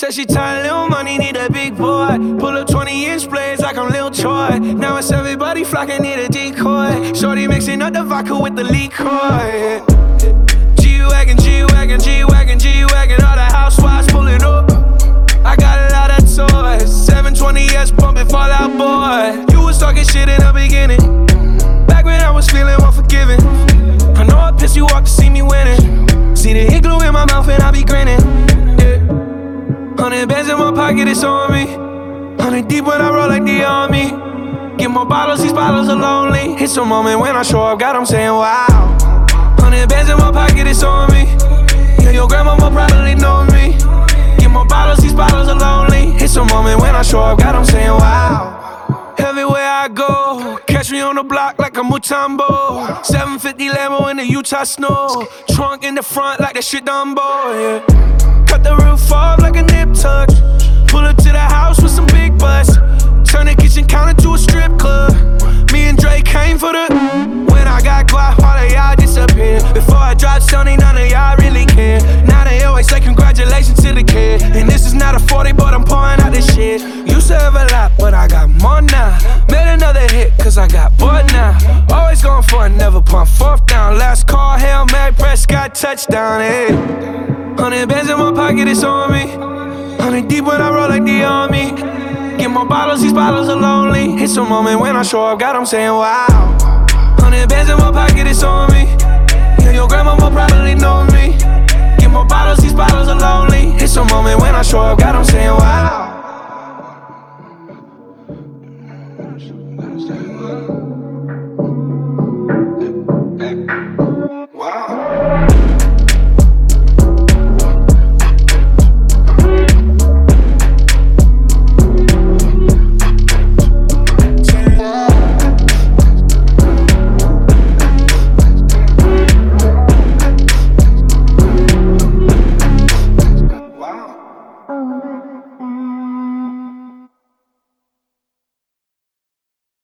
Said she tired, little money, need a big boy. Pull up 20-inch blades like I'm Lil Troy. Now it's everybody flocking, need a decoy. Shorty mixing up the vodka with the liquor. G-Wagon, G-Wagon, G-Wagon, G-Wagon. All the housewives pulling up. I got a lot of toys. 720S pumping Fall Out Boy. You was talking shit in the beginning. Back when I was feeling unforgiving. I know I pissed you off to see me winning. See the hit glue in my mouth and I be grinning. 100 bands in my pocket, it's on me. 100 deep when I roll like the army. Get more bottles, these bottles are lonely. It's a moment when I show up, God, I'm saying wow. 100 bands in my pocket, it's on me. Yeah, your grandmama probably know me. Get more bottles, these bottles are lonely. It's a moment when I show up, God, I'm saying wow. Everywhere I go, catch me on the block like a Mutombo. 750 Lambo in the Utah snow. Trunk in the front like that shit Dumbo, yeah. Cut the roof off like a nip tuck. Pull up to the house with some big butts. Turn the kitchen counter to a strip club. Me and Drake came for the. When I got guap, all of y'all disappear. Before I dropped Sony, none of y'all really care. Now they always say congratulations to the kid. And this is not a 40, but I'm pouring out this shit. Used to have a lot, but I got more now. Made another hit, cause I got bored now. Always going for it, never pump fourth down. Last call, Hail Mary, Prescott, touchdown, hey. 100 bands in my pocket, it's on me. 100 deep when I roll like the army. Get more bottles, these bottles are lonely. It's a moment when I show up, God, I'm saying wow. 100 bands in my pocket, it's on me. Yeah, your grandmama probably know me. Get more bottles, these bottles are lonely. It's a moment when I show up, God, I'm saying wow.